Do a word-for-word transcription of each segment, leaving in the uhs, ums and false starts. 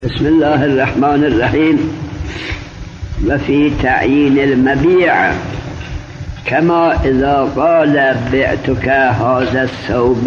بسم الله الرحمن الرحيم. وفي تعيين المبيع كما إذا قال بعتك هذا الثوب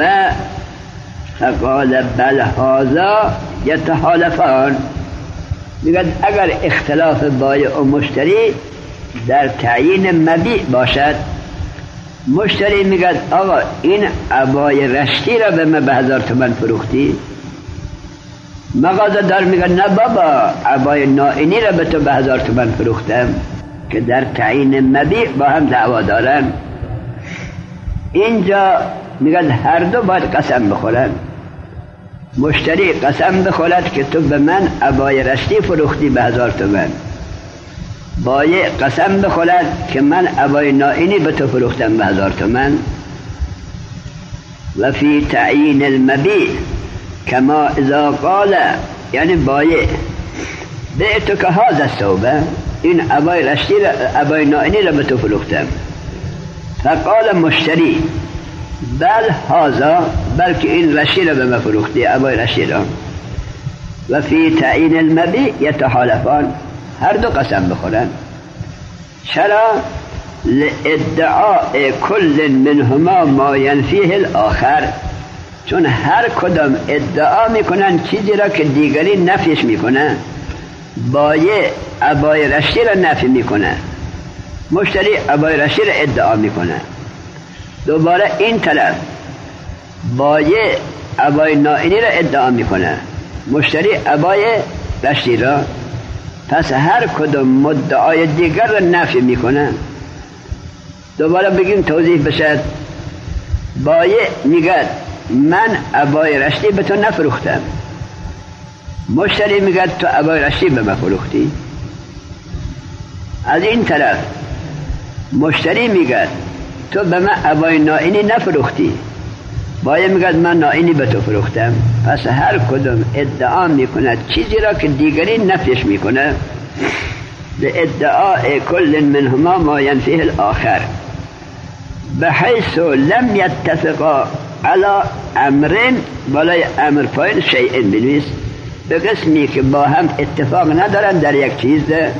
فقال بل هذا يتحالفان. میگد اگر اختلاف بایع و مشتری در تعیین مبیع باشد، مشتری میگد آقا این عبای رشتی را به من به هزار تومن فروختی، مغازه دار میگه نه بابا عبای نائینی را به تو به هزار تومن فروختم، که در تعیین مبیع با هم دعوا دارن. اینجا میگه هر دو باید قسم بخورن. مشتری قسم بخورد که تو به من عبای رشتی فروختی به هزار تومن، بایع قسم بخورد که من عبای نائینی به تو فروختم به هزار تومن. و فی تعیین المبیع کما اذا قال، یعنی بایع بعتک هذا الثوب، این عبای رشتی را عبای نائینی را به تو فروختم. فقال مشتری بل هذا، بلکه این رشتی را به من فروختی، عبای رشتی را. و فی تعیین المبیع یتحالفان، هر دو قسم بخورن. چرا؟ لادعاء کل منهما ما ینفیه الاخر، چون هر کدام ادعا میکنن چیزی را که دیگری نفیش میکنه. بایع عبای رشتی را نفی میکنه، مشتری عبای رشتی را ادعا میکنه. دوباره این طرف بایع عبای نائینی را ادعا میکنه، مشتری عبای رشتی را. پس هر کدام مدعای دیگر را نفی میکنه. دوباره بگیم توضیح بشه. بایع میگه من عبای رشتی به تو نفروختم، مشتری میگه تو عبای رشتی به من فروختی. از این طرف مشتری میگه تو به من عبای نائینی نفروختی، بایع میگه من نائینی به تو فروختم. پس هر کدوم ادعا میکنه چیزی را که دیگری نفیش میکنه. لادعاء کل منهما ما ینفیه الاخر بحیث لم یتفقا علی امرین، بالای امر پایین شیئن بنویس، به قسمی که با هم اتفاق ندارن در یک چیز.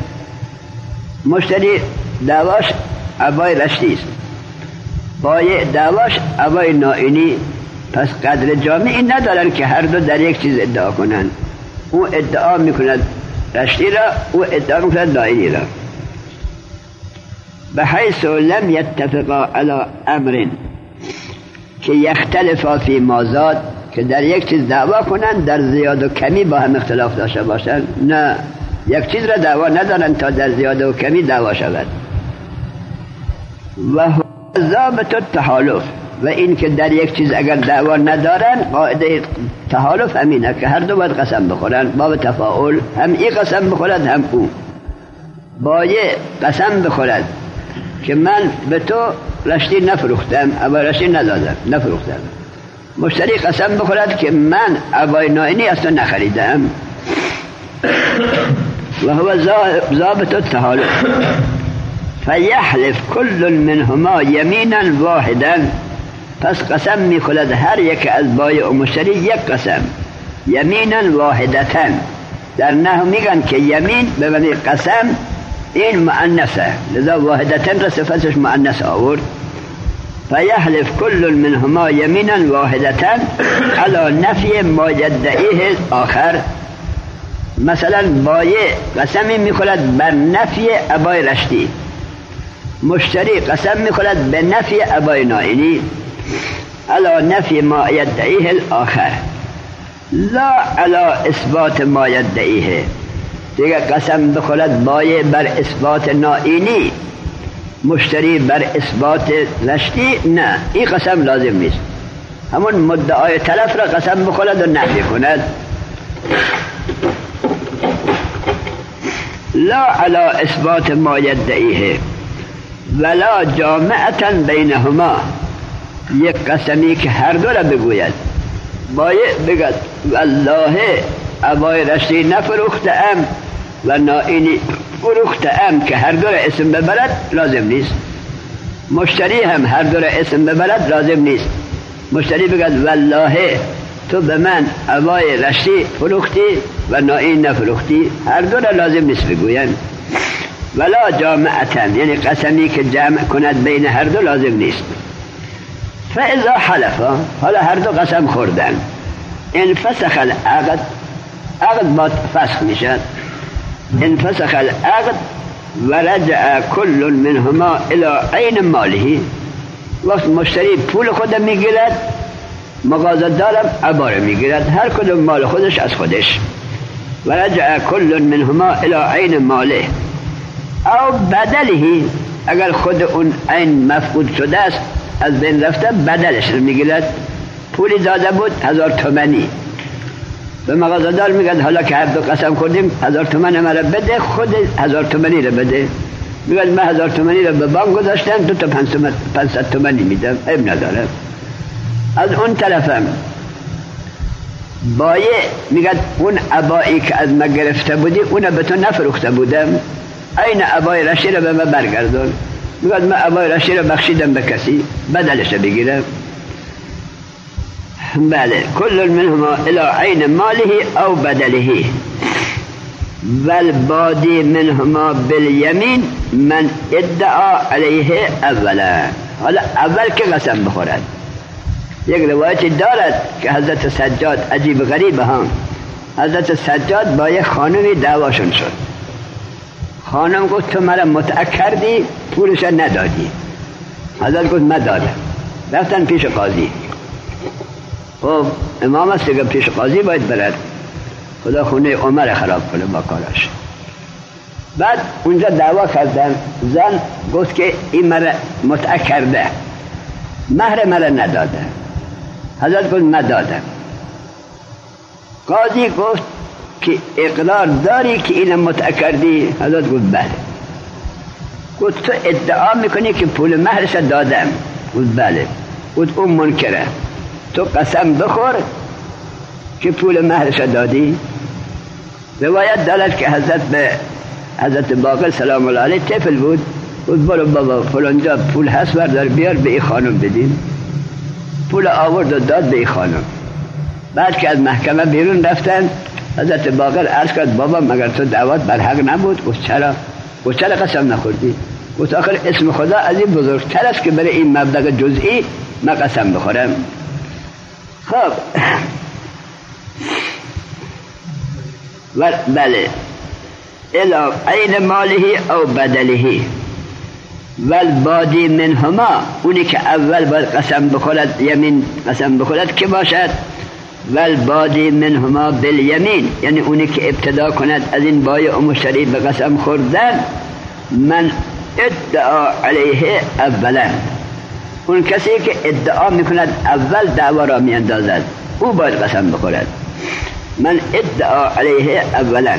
مشتری دعواش عبای رشتی است، بایع دعواش عبای نائینی. پس قدر جامعی ندارن که هر دو در یک چیز ادعا کنن. او ادعا میکند رشتی را، او ادعا میکند نائینی را. بحیث لم یتفقا علی امرین که یختلفا فی مازاد، که در یک چیز دعوا کنن در زیاد و کمی با هم اختلاف داشته باشن. نه، یک چیز را دعوا ندارن تا در زیاد و کمی دعوا شود. و ضابط التحالف، و این که در یک چیز اگر دعوا ندارن، قاعده تحالف همینه که هر دو باید قسم بخورن. باب تفاعل، هم ای قسم بخورد هم او. بایع قسم بخورد که من به تو رشتی نفروختم، عبای رشتی ندادم، نفروختم. مشتری قسم بخورد که من عبای نائینی اصلا نخریدم. و هو ضابط التحالف. فیحلف کل منهما یمینا واحدا، پس قسم میخورد هر یک از بایع و مشتری یک قسم، یمینا واحدتا. در نحو میگن که یمین به معنی قسم این مؤنثه، لذا واحدتا را صفتش مؤنث آورد. فیحلف کل منهما یمینا واحدتا علی نفی ما یدعیه آخر. مثلا بایع قسمی میخورد بر نفی عبای رشتی، مشتری قسم میخورد به نفی عبای نائینی. علی نفی ما یدعیه الاخر لا علی اثبات ما یدعیه. دیگه قسم بخورد بایع بر اثبات نائینی، مشتری بر اثبات رشتی، نه، این قسم لازم نیست. همون مدعای طرف را قسم بخورد و نفی کند. لا علی اثبات ما یدعیه ولا جامعتا بینهما، یک قسمی که هر دو را بگوید. بایع بگد والله عبای رشتی نفروختم و نائینی فروختم، که هر دو را اسم ببرد لازم نیست. مشتری هم هر دو را اسم ببرد لازم نیست. مشتری بگد والله تو به من عبای رشتی فروختی و نائین نفروختی، هر دو را لازم نیست بگوین. ولا جامعتن، یعنی قسمی که جمع کند بین هر دو لازم نیست. فاذا حلفا، حالا هر دو قسم خوردن، انفسخ العقد، عقد با فسخ میشد. انفسخ العقد و رجع کل منهما الى عین ماله، وقت مشتری پول خود میگیرد، مغازه دارم عباره میگیرد، هر کدوم مال خودش از خودش. و رجع کل منهما الى عین ماله او بدله، اگر خود اون عین مفقود شده است از بین رفته، بدلش رو میگیرد. پولی داده بود هزار تومانی، به مغازه دار میگه حالا که هر دو قسم خوردیم هزار تومن مرا بده، خود هزار تومانی رو بده. میگه من هزار تومانی رو به بانک گذاشتم، دو تا پانصد تومانی میدم، عیب نداره. از اون طرفم بایه میگه اون عبایی که از ما گرفته بودی اون به تو نفروخته بودم، این عبای رشی رو به من برگردون. میگه من عبای رشی رو بخشیدم به کسی، بدلش بگیرم. بله، کل منهما الى عین ماله او بدله والبادی منهما بالیمین من ادعا علیه اولا. حالا اول که قسم بخورد، یک روایتی دارد که حضرت سجاد، عجیب غریب هم، حضرت سجاد با یک خانمی دعواشون شد. خانم گفت تو مرا متع کردی، پولش ندادی. حضرت گفت من دادم. رفتن پیش قاضی. خب امام است دیگه، پیش قاضی باید برد، خدا خونه عمر خراب کنه با کارش. بعد اونجا دعوا کردن. زن گفت که این مرا متع کرده، مهر مرا نداده. حضرت گفت من دادم. قاضی گفت که اقرار داری که این متع کردی؟ حضرت گفت بله. گفت تو ادعا میکنی که پول مهرش دادم؟ گفت بله. گفت اون منکره، تو قسم بخور که پول مهرش دادی. روایت دارد که حضرت به حضرت باقر سلام الله علیه طفل بود، گفت برو بابا فلانجا پول هست بردار بیار به این خانم بدیم. پول آورد و داد به این خانم. بعد که از محکمه بیرون رفتن، حضرت باقر عرض کرد بابا مگر تو دعوت بر حق نبود؟ گفت چرا؟ گفت چرا قسم نخوردی؟ گفت آخر اسم خدا از این بزرگتر است که برای این مبلغ جزئی من قسم بخورم. خب بله، الا عین ماله او بدله والبادی منهما، اونی که اول باید قسم بخورد، یمین قسم بخورد که باشد، والبادی منهما بالیمین، یعنی اونی که ابتدا کند از این بایع و مشتری به قسم خوردن، من ادعا علیه اولا، اون کسی که ادعا میکند اول دعوا را میاندازد او باید قسم بخورد. من ادعا علیه اولا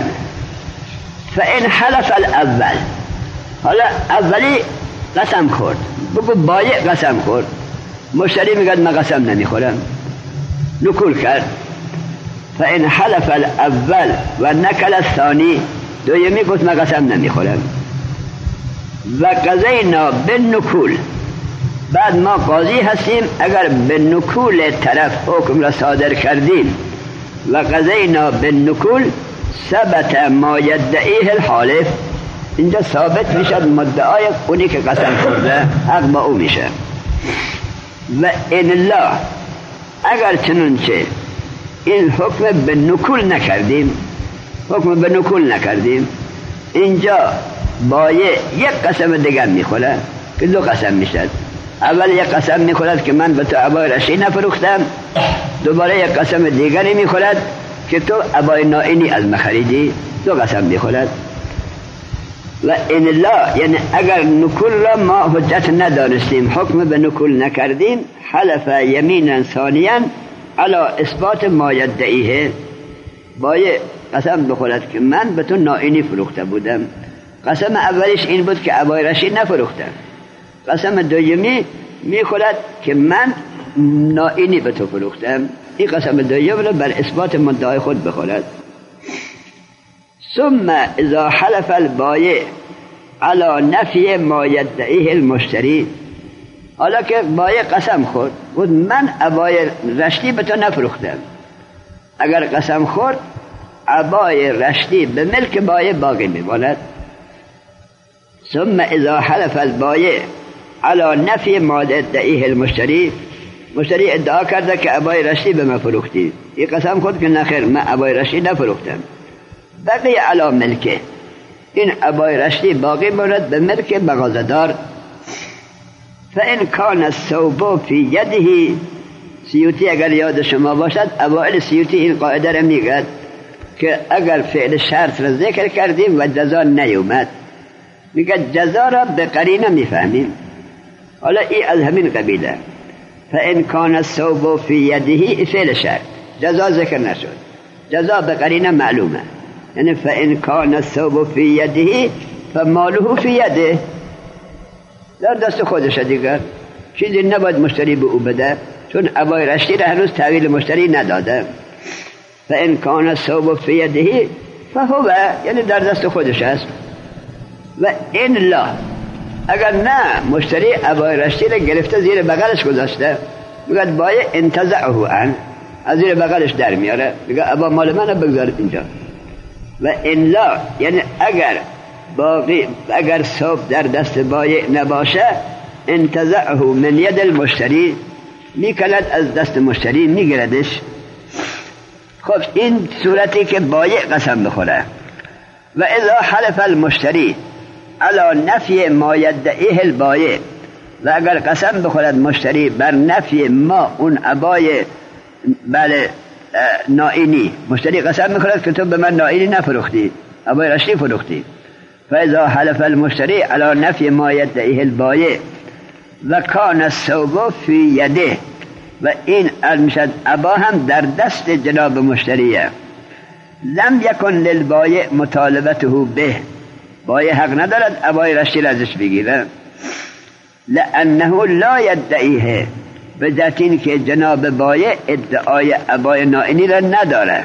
فان حلف الاول، حالا اولی قسم خورد، بگو بایع قسم خورد، مشتری میگه من قسم نمیخورم، نکول کرد. فان حلف الاول و نکل الثانی، دویمی گفت من قسم نمیخورم. و قضینا بالنکول، بعد ما قاضی هستیم اگر به نکول طرف حکم را صادر کردیم. و قضینا بالنکول ثبت ما یدعیه الحالف، اینجا ثابت میشد مدعای اونی که قسم خورده حق با او میشه. و ان الله، اگر چنانچه این حکم به نکول نکردیم، حکم به نکول نکردیم، اینجا بایع یک قسم دیگر میخوره که دو قسم میشد. اول یک قسم میخورد که من به تو عبای رشی نفروختم، دوباره یک قسم دیگری میخورد که تو عبای نائینی از مخریدی، دو قسم میخورد. و ان الله، یعنی اگر نکول را ما حجت ندانستیم، حکم به نکول نکردیم، حلف یمینا ثانیا علی اثبات ما یدعیه، بایع قسم بخورد که من به تو نائینی فروخته بودم. قسم اولیش این بود که عبای رشی نفروختم. قسم دومی میخورد که من نائینی به تو فروختم. این قسم دوم را بر اثبات مدعای خود بخورد. ثم اذا حلف البایع علی نفی ما یدعیه المشتری، حالا که بایع قسم خورد بود من عبای رشتی به تو نفروختم، اگر قسم خورد عبای رشدی به ملک بایع باقی میماند. ثم اذا حلف البایع على نفی ما ادعیه المشتری، مشتری ادعا کرده که عبای رشدی به من فروختی، این قسم خود که نخیر من عبای رشدی نفروختم، بقی علی ملکه، این عبای رشدی باقی ماند به ملک مغازه‌دار. فان کان الثوب فی یده، سیوطی اگر یاد شما باشد اوائل سیوطی این قاعده را میگد که اگر فعل شرط را ذکر کردیم و جزا نیومد، میگه جزا را به قرینه میفهمیم. حالا این از همین قبیله. فان کان الثوب فی یده فعل شرط، جزا ذکر نشد، جزا به قرینه معلومه، یعنی فان کان الثوب فی یده فماله فی یده، در دست خودشه دیگر، چیزی نباید مشتری به او بده، چون عبای رشدی را هنوز تحویل مشتری نداده. فان کان الثوب فی یده فهو، یعنی در دست خودش است. و این لا، اگر نه مشتری عبای رشدی را گرفته زیر بغلش گذاشته، میگه بایع انتزعه عن، از زیر بغلش در میاره، میگه عبا مال من بگذارید اینجا. و این لا، یعنی اگر باقی اگر ثوب در دست بایع نباشه، انتزعه من ید المشتری، میکند از دست مشتری میگردش. خب این صورتی که بایع قسم بخوره. و اذا حلف المشتری علی نفی ما یدعیه البایع، و اگر قسم بخورد مشتری بر نفی ما اون عبای بله نائینی، مشتری قسم میخورد که تو به من نائینی نفروختی، عبای رشدی فروختی. فاذا حلف المشتری علی نفی ما یدعیه البایع و کان الثوب فی یده، و این المشد عبا هم در دست جناب مشتریه، لم یکن للبایع مطالبته به، بایع حق ندارد عبای رشدی را ازش بگیره، لانه لا یدعیه، به ذات این که جناب بایع ادعای عبای نائینی را نداره.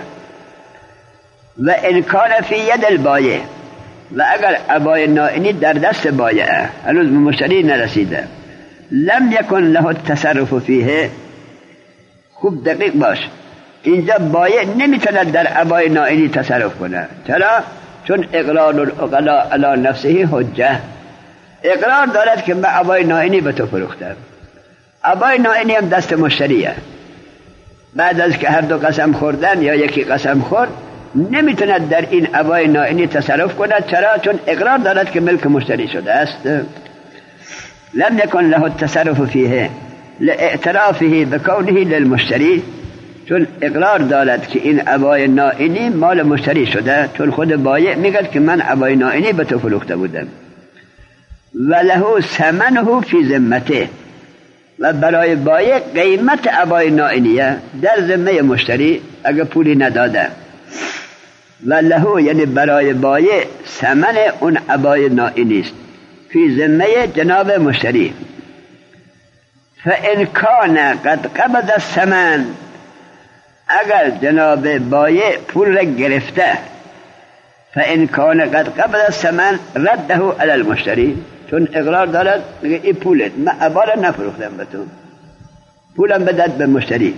و ان کان فی ید البایع، و اگر عبای نائینی در دست بایعه، هنوز به مشتری نرسیده، لم یکن له التصرف فیه، خوب دقیق باش، اینجا بایع نمیتونه در عبای نائینی تصرف کنه. چرا؟ چون اقرار العقلاء علی نفسه حجه، اقرار دارد که من عبای نائینی به تو فروختم، عبای نائینی هم دست مشتریه، بعد از که هر دو قسم خوردن یا یکی قسم خورد نمیتونه در این عبای نائینی تصرف کنه. چرا؟ چون اقرار دارد که ملک مشتری شده است. لم یکن له التصرف فیه لاعترافه بکونه للمشتری، چون اقرار دارد که این عبای نائینی مال مشتری شده، چون خود بایع میگه که من عبای نائینی به تو فروخته بودم. و له ثمنه فی ذمته، و برای بایع قیمت عبای نائینیه در ذمه مشتری اگه پولی نداده. و له یعنی برای بایع ثمن اون عبای نائینی است فی ذمه جناب مشتری. فان کان قد قبض الثمن، اگر جناب بایع پول را گرفته، فان کان قد قبض الثمن رده علی المشتری، چون اقرار دارد میگه این پولت، من عبا را نفروختم به تو، پولم بدد به مشتری،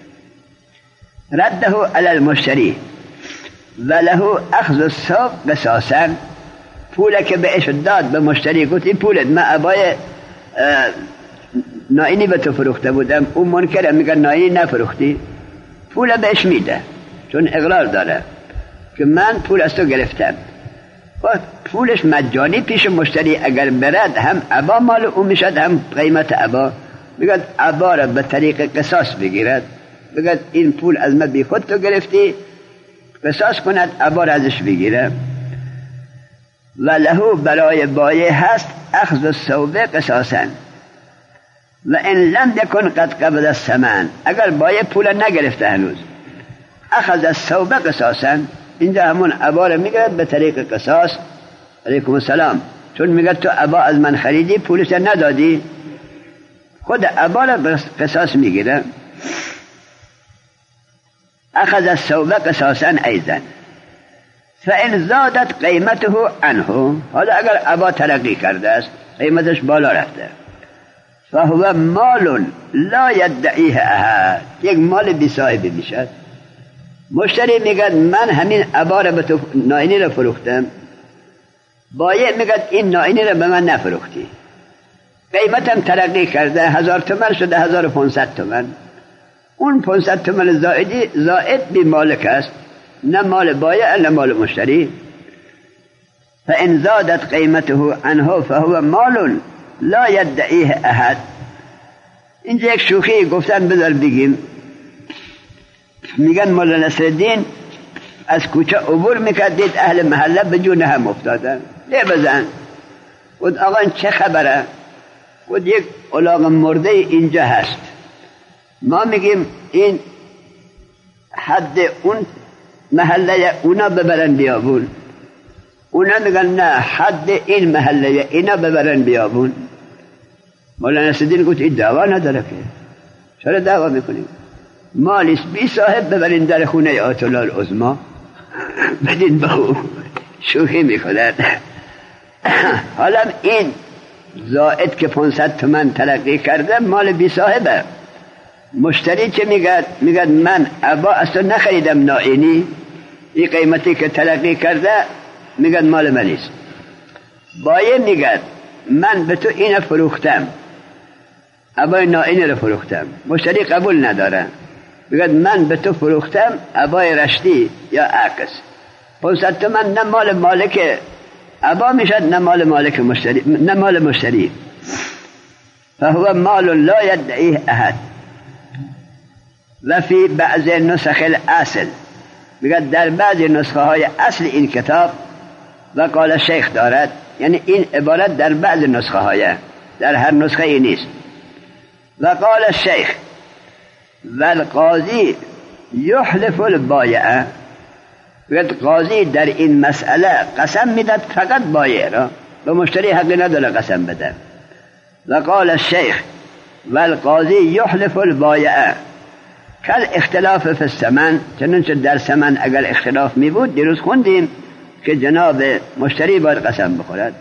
رده علی المشتری. و له اخذ الثوب قصاصا، پول که بهش داد به مشتری، گفت این پولت، من عبای نائینی به تو فروخته بودم، اون منکره میگه نائینی نفروختی، پول بهش میده، چون اقرار داره که من پول از تو گرفتم. خب پولش مجانی پیش مشتری اگر برد، هم عبا مال اون میشد، هم قیمت عبا. میگه عبا را به طریق قصاص بگیرد، میگه این پول از من بی خود تو گرفتی، قصاص کند، عبا را ازش بگیره. و له برای بایع هست اخذ الثوب قصاصا. و ان لم یکن قد قبض الثمن، اگر بایع پول نگرفته هنوز، اخذ الثوب قصاصا، اینجا همون عبا را میگرد به طریق قصاص. علیکم السلام. چون میگه تو عبا از من خریدی، پولش ندادی، خود عبا را قصاص میگیره. اخذ الثوب قصاصا ایضا. فان زادت قیمته عنه، حالا اگر عبا ترقی کرده است، قیمتش بالا رفته، فهو مال لا یدعیه احد، یک مال بی صاحبی میشد، مشتری میگه من همین عبا رو به تو نائینی رو فروختم، بایع میگه این نائینی رو به من نفروختی، قیمتم ترقی کرده، هزار تومن شده هزار و پانصد تومن. اون پانصد تومن زائدی زائد بی مالک است، نه مال بایع نه مال مشتری. فإن زادت قیمته عنه فهو مال لا يدعیه احد. اینجا یک شوخی گفتن بذار بگیم. میگن مولا نصرالدین از کوچه عبور میکرد، دید اهل محله به جون هم افتادن، ده بزن. گفت آقا این چه خبره؟ گفت یک الاغ مرده اینجا هست، ما میگیم این حد اون محله اونا ببرن بیابون، اونا میگن نه حد این محله اینا ببرن بیابون. مولا نصرالدین گفت این دعوا نداره که، چرا دعوا میکنیم؟ مالیس بی صاحب ببرین در خونه آیت الله العظمی بدین با او. شوخی میکنن. حالا این زائد که پانصد تومن تلقی کرده مال بی صاحبه. مشتری چه میگه؟ میگه من عبا اصلا نخریدم نائینی، این قیمتی که تلقی کرده میگه مال منیست. بایع میگه من به تو اینو فروختم، عبای نائینی رو فروختم، مشتری قبول نداره، میگه من به تو فروختم عبای رشتی یا عکس، پانصد تومن نه مال مالک عبا میشد نه مال مالک مشتری، نه مال مشتری. فهو مال لا يدعیه احد. و فی بعض نسخ الاصل، میگه در بعضی نسخه های اصل این کتاب، و قال شیخ دارد، یعنی این عبارت در بعض نسخه های، در هر نسخه ای نیست. و قال الشیخ والقاضی یحلف البایع. قاضی در این مسئله قسم میداد فقط بایع را، به مشتری حقی نداره قسم بده. و قال الشیخ والقاضی یحلف البایع کل اختلاف فی الثمن. چنانچه در ثمن اگر اختلاف می بود دیروز خوندیم که جناب مشتری باید قسم بخورد.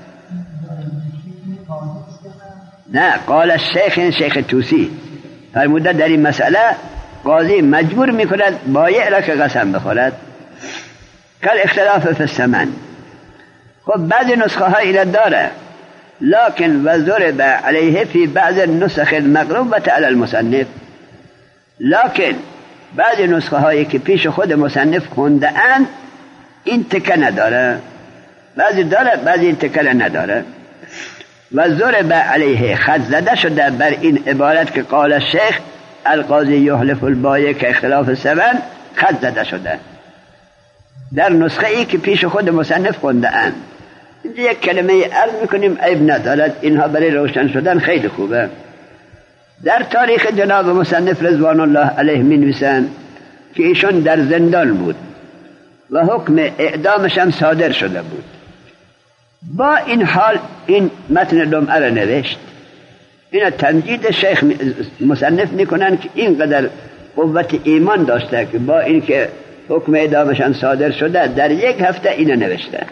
نه، قال الشیخ، این شیخ توسی فرموده در این مسئله قاضی مجبور میکند بایع را که قسم بخورد. کل اختلاف فی الثمن. خب بعضی نسخه ها اینا داره، لكن وضرب علیه فی بعض النسخ المغروبه علی المصنف. لكن بعضی نسخه هایی که پیش خود مصنف خونده اند این تکه نداره، بعضی داره بعضی این تکه نداره. و ضرب علیه خط زده شده بر این عبارت که قال الشیخ القاضی یحلف البایع که اختلاف الثمن، خط زده شده در نسخه ای که پیش خود مصنف خونده اند. اینجا یک کلمه عرض میکنیم عیب ندارد، اینها برای روشن شدن خیلی خوبه. در تاریخ جناب مصنف رضوان الله علیه می نویسند که ایشون در زندان بود و حکم اعدامش هم صادر شده بود. با این حال این متن لمعه را نوشت. اینا تمجید شیخ مصنف میکنن که اینقدر قوت ایمان داشته که با این که حکم اعدامش هم صادر شده در یک هفته اینو نوشته.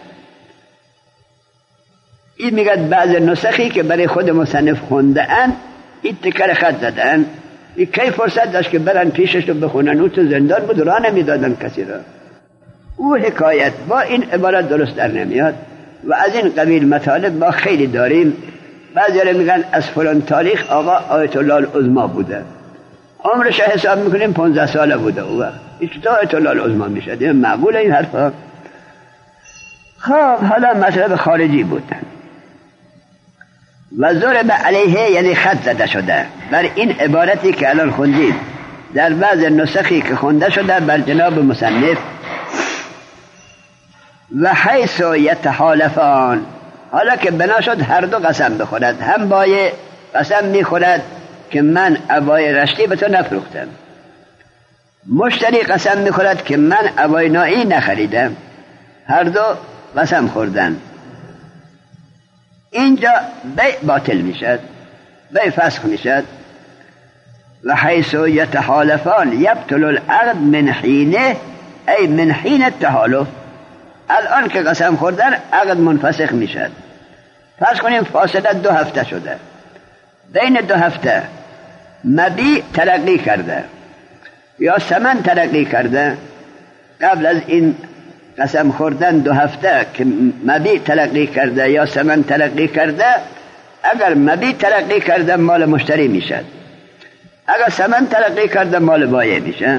این میگه بعض نسخی که برای خود مصنف خونده اند این تکر خط زدن، این کی فرصت داشت که برن پیشش رو بخونن؟ او تو زندان بود، راه نمیدادن کسی را. او حکایت با این عبارت درست در نمیاد. و از این قبیل مطالب ما خیلی داریم. بعضی را میگن از فلان تاریخ آقا آیت الله العظمی بوده، عمرش حساب میکنیم پانزده ساله بوده او وقت، این چطور آیت الله العظمی میشه؟ دیگه معقوله این حرفا؟ خب حالا مطلب خارجی بود. و ضرب علیه یعنی خط زده شده بر این عبارتی که الان خوندیم در بعض نسخی که خونده شده بر جناب مصنف. و حیث یتحالفان، حالا که بنا شد هر دو قسم بخورد، هم بایع قسم میخورد که من عبای رشتی به تو نفروختم، مشتری قسم میخورد که من عبای نایی نخریدم، هر دو قسم خوردن. اینجا بیع باطل میشد، بیع فسخ میشد. و حیث یتحالفان یبطل العقد من حینه، ای من حین التحالف. الان که قسم خوردن عقد منفسخ میشد. فرض کنیم فاصله دو هفته شده، بین دو هفته مبیع ترقی کرده یا ثمن ترقی کرده، قبل از این قسم خوردن دو هفته که مبیع تلقی کرده یا ثمن تلقی کرده، اگر مبیع تلقی کرده مال مشتری میشد، اگر ثمن تلقی کرده مال بایع میشه.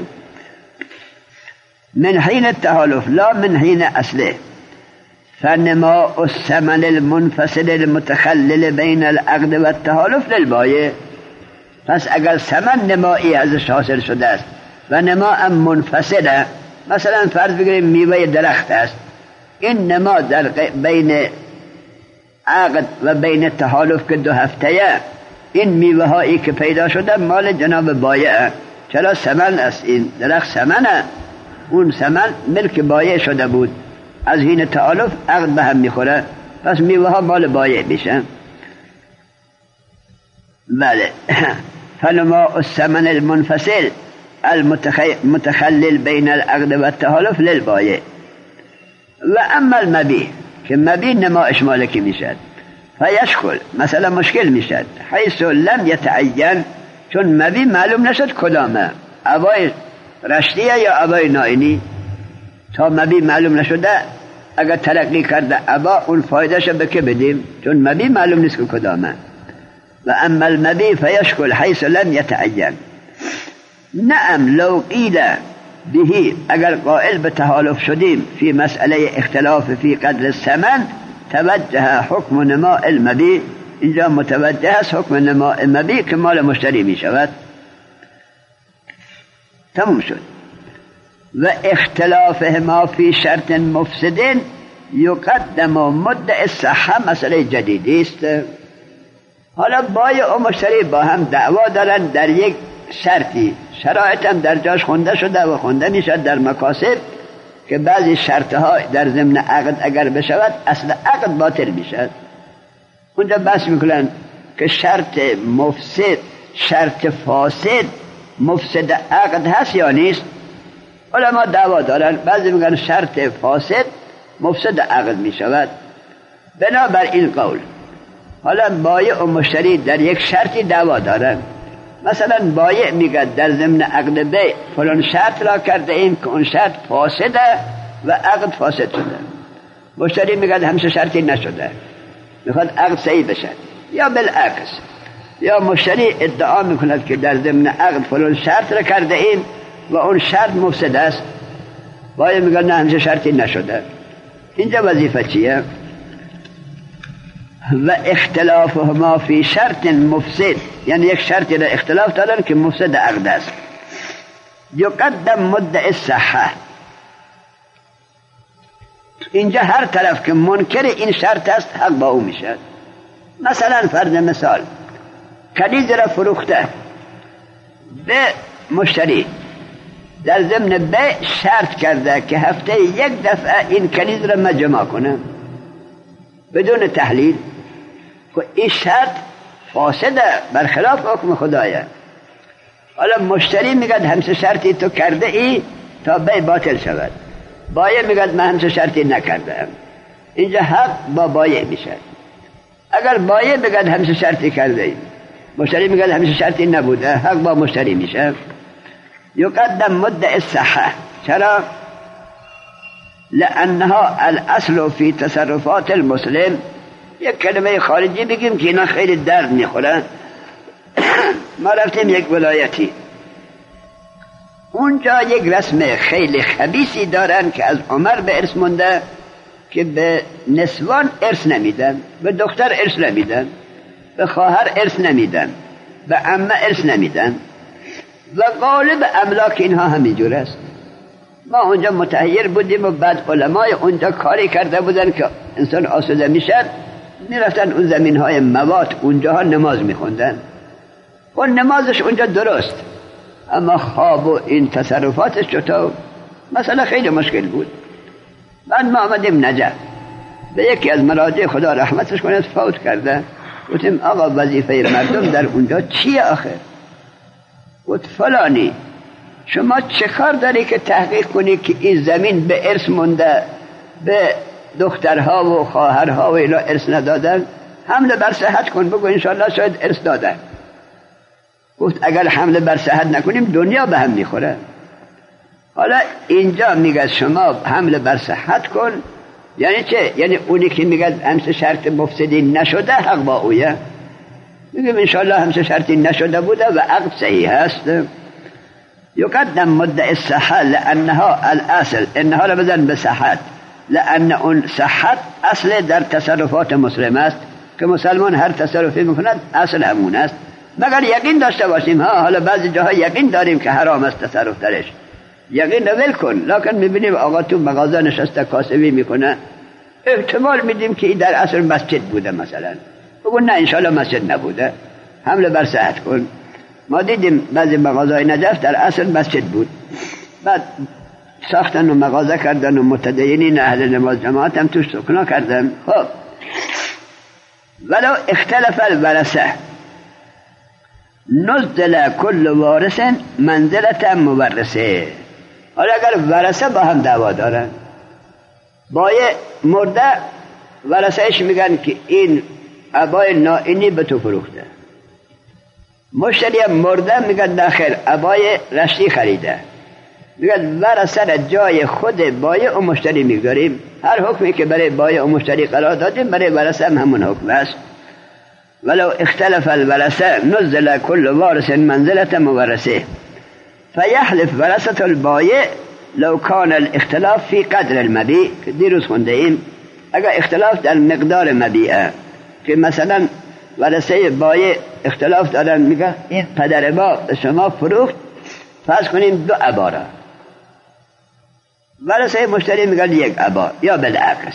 من حین التحالف لا من حین اصله، فنماء الثمن المنفصل المتخلل بین العقد و التحالف للبایع. پس اگر ثمن نمایی ازش حاصل شده است و نماء منفصله، مثلا فرض بگیریم میوه درخت است، این نما در بین عقد و بین تحالف که دو هفته‌یه، این میوه هایی که پیدا شده مال جناب بایع، چرا ثمن است، این درخت ثمنه، اون ثمن ملک بایع شده بود، از حین تحالف عقد به هم میخوره، پس میوه ها مال بایع میشن. بله. فنماء الثمن المنفصل المتخلل بین العقد و التحالف للبایع. و اما المبیع که مبیع نمایش مالکی میشد، فیشکل مثلا مشکل میشد حیث لم یتعین، چون مبیع معلوم نشد کدامه، عبای رشتیه یا عبای نائینی. تا مبیع معلوم نشده اگر تلقی کرده عبا، اون فایدهش به که بدیم، چون مبیع معلوم نیست که کدامه. و اما المبیع فیشکل حیث لم یتعین. نعم لو قیل بهی، اگر قائل به تحالف شدیم فی مسئله اختلاف فی قدر الثمن، توجه حکم نماء المبیع، اینجا متوجه است حکم نماء المبیع که مال مشتری می شود. تموم شد. و اختلافهما فی شرط مفسد یقدم مدعی الصحه، مسئله جدیدی است. حالا بایع و مشتری با هم دعوا دارن در یک شرطی، شرایط هم در جاش خونده شده و خونده میشد در مکاسب که بعضی شرطها در ضمن عقد اگر بشود اصل عقد باطل میشد. اونجا بحث میکنن که شرط مفسد، شرط فاسد مفسد عقد هست یا نیست. علما دعوا دارن، بعضی میگن شرط فاسد مفسد عقد میشود. بنابر این قول حالا بایع و مشتری در یک شرطی دعوا دارن. مثلا بایع میگه در ضمن عقد بیع فلان شرط را کرده ایم که اون شرط فاسده و عقد فاسد شده. مشتری میگه همچه شرطی نشده، میخواد عقد صحیح بشه. یا بالعکس، یا مشتری ادعا میکند که در ضمن عقد فلان شرط را کرده ایم و اون شرط مفسد است، بایع میگه نه همچه شرطی نشده. اینجا وظیفه چیه؟ و اختلافهما فی شرط مفسد، یعنی یک شرطی را اختلاف دارن که مفسد عقد است. یقدم مدعی الصحه، اینجا هر طرف که منکر این شرط است حق با او میشه. مثلا فرض مثال، کنیز را فروخته به مشتری، در ضمن بیع شرط کرده که هفته یک دفعه این کنیز را مجمع کنه بدون تحلیل، که این شرط فاسده، برخلاف حکم خدایه. حالا مشتری میگه همچه شرطی تو کرده ای تا بیع باطل شود، بایع میگه من همچه شرطی نکردم. اینجا حق با بایع میشه. اگر بایع میگه همچه شرطی کرده ای، مشتری میگه همچه شرطی نبوده، حق با مشتری میشه. یقدم مدعی الصحه، چرا؟ لانها الاصل فی تصرفات المسلم. یک کلمه خارجی بگیم که اینا خیلی درد میخورن. ما رفتیم یک ولایتی، اونجا یک رسم خیلی خبیثی دارن که از عمر به ارث مونده، که به نسوان ارث نمیدن، به دختر ارث نمیدن، به خواهر ارث نمیدن، به عمه ارث نمیدن، و غالب املاک اینها همینجور است. ما اونجا متحیر بودیم و بعد علمای اونجا کاری کرده بودن که انسان آسوده میشد، میرفتن اون زمین های موات اونجا نماز میخوندن و نمازش اونجا درست، اما خواب و این تصرفاتش چطور؟ مثلا خیلی مشکل بود. بعد ما آمدیم نجف، به یکی از مراجع خدا رحمتش کنه فوت کرده، گفتیم آقا وظیفه مردم در اونجا چیه آخر؟ گفت فلانی، شما چه کار داری که تحقیق کنی که این زمین به ارث مونده، به دخترها و خواهرها و اینا ارث ندادن؟ حمله بر صحت کن، بگو انشاءالله شاید ارث دادن. گفت اگر حمله بر صحت نکنیم دنیا به هم میخوره. حالا اینجا میگه شما حمله بر صحت کن، یعنی چه؟ یعنی اونی که میگه همسه شرط مفسدی نشده حق با اویه، میگه انشاءالله همسه شرطی نشده بوده و عقد صحیح هست. یقدم مدعی الصحة لانها الاصل، انها را بزن به صحت، لان اون صحت اصل در تصرفات مسلم است که مسلمان هر تصرفی میکند اصل همون است، مگر یقین داشته باشیم. ها حالا بعضی جاها یقین داریم که حرام است تصرف درش، یقین نول کن، لکن میبینیم آقا تو مغازه نشسته کاسبی میکنه، احتمال میدیم که این در اصل مسجد بوده مثلا، بگو نه انشاءالله مسجد نبوده، حمله بر صحت کن. ما دیدیم بعضی مغازه نجف در اصل مسجد بود، بعد ساختن و مغازه کردن و متدینین اهل نماز جماعت هم توش سکنا کردن. خب ولو اختلف الورثه نزل کل وارث منزلت مورثه. حالا اگر ورثه با هم دعوا دارن، بای مرده ورثهش میگن که این ابای نائینی به تو فروخته، مشتری مرده میگن داخل ابای رشتی خریده، میگن ورثه را جای خود بای و مشتری میگذاریم، هر حکمی که برای بای و مشتری قرار دادیم برای ورثه هم همون حکم است. ولو اختلف الورثه نزل كل وارث منزلة مورثه فيحلف ورثة البایع لو كان الاختلاف في قدر المبيع. دیروز خونده ایم اگر اختلاف در مقدار مبیعه، که مثلا ورثه بایع اختلاف دارن، میگه این پدر ما شما فروخت فرض کنیم دو عباره، ورثه مشتری میگه یک عبار یا بالعکس.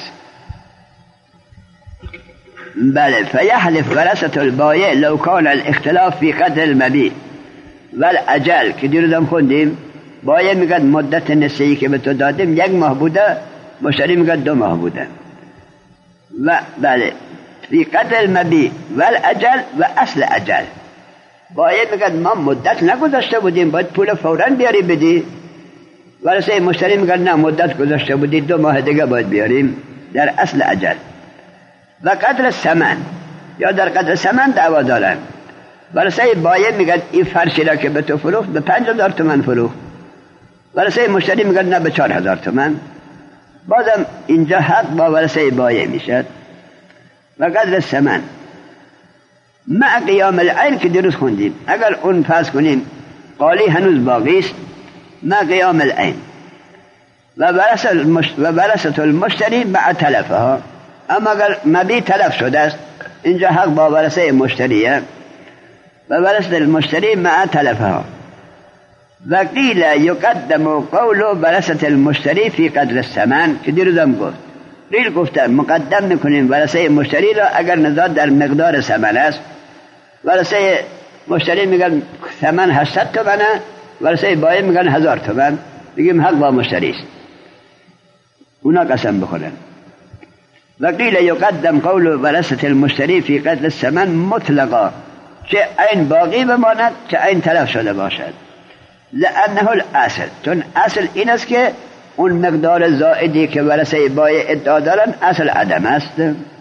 بله فیحلف ورثة البایع لو کان الاختلاف فی قدر المبیع والاجل، که دیروز هم خوندیم بایع میگه مدت نسیه‌ای که به تو دادیم یک ماه بوده، مشتری میگه دو ماه بوده. و بله فی قدر المبیع والاجل و اصل اجل، بایع میگه ما مدت نگذاشته بودیم باید پول فوراً بیاری بدی، ورثه مشتری میگه نه مدت گذاشته بودی دو ماه دیگه باید بیاریم، در اصل اجل. و قدر ثمن، یا در قدر ثمن دعوا دارن، ورثه بایع میگه این فرشی را که به تو فروخت به پنج هزار تومن فروخت، ورثه مشتری میگه نه به چهار هزار تومن، بازم اینجا حق با ورثه بایع میشد. و قدر ثمن مع قیام العین که دیروز خوندیم، اگر اون فرض کنیم قالی هنوز باقی است مع قیام العین و ورثه المشتری مع تلفها، اما اگر مبیع تلف شده است اینجا حق با ورثه مشتریه و ورثه المشتری مع تلفها. و قیل یقدم قول ورثه المشتری فی قدر الثمن، که دیروزم گفت قیل گفتن مقدم میکنیم ورثه مشتری را اگر نزاد در مقدار ثمن است، ورثه مشتری میگن ثمن هشتصد تومنه، ورثه بایع میگن هزار تومن، بگیم حق با مشتری است، اونا قسم بخورن. و قیل یقدم قول ورثه المشتری فی قدر الثمن مطلقا، چه عین باقی بماند چه عین تلف شده باشد، لانه الاصل، چون اصل این است که اون مقدار زائدی که ورثه بایع ادعا دارن اصل عدم است.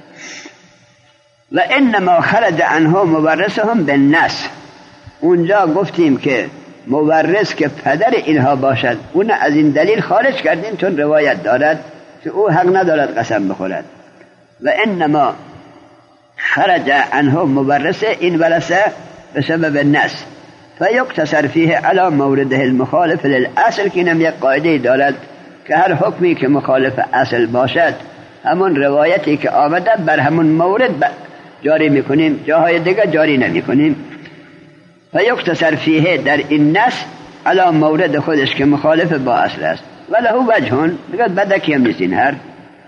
و انما خرج عنه مورثهم بالنص، اونجا گفتیم که مورث که پدر اینها باشد اون از این دلیل خارج کردیم چون روایت دارد که او حق ندارد قسم بخورد. و انما خرج عنه مورث، این ورثه به سبب النص، فیقتصر فیه علی مورده المخالف للاصل، که اینم یک قاعده دارد که هر حکمی که مخالف اصل باشد همون روایتی که آمده بر همون مورد جاری میکنیم، جاهای دیگه جاری نمیکنیم. فیقتصر فیه در این نص علی مورد خودش که مخالف با اصل است. وله وجهون، بگید بدکی هم نیست این حرف،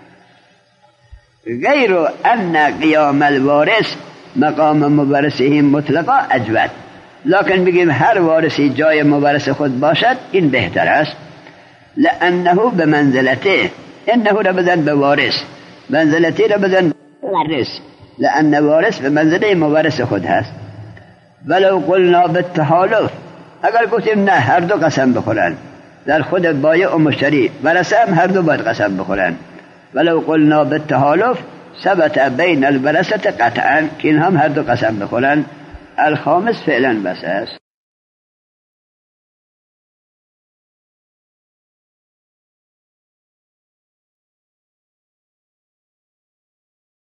غیر ان قیام الوارث مقام مورثه مطلقا اجود، لکن بگیم هر وارثی جای مورث خود باشد این بهتر است. لانه به منزلته، انه را بزن به وارث، منزلته را بزن وارث، لان وارث به منزله مورث خود هست. ولو قلنا بالتحالف، اگر گفتیم نه هر دو قسم بخورن، در خود بایع و مشتری ورثه هم هر دو باید قسم بخورن، ولو قلنا بالتحالف ثبت بین الورثه قطعا، که این هم هر دو قسم بخورن. الخامس فعلا بس است.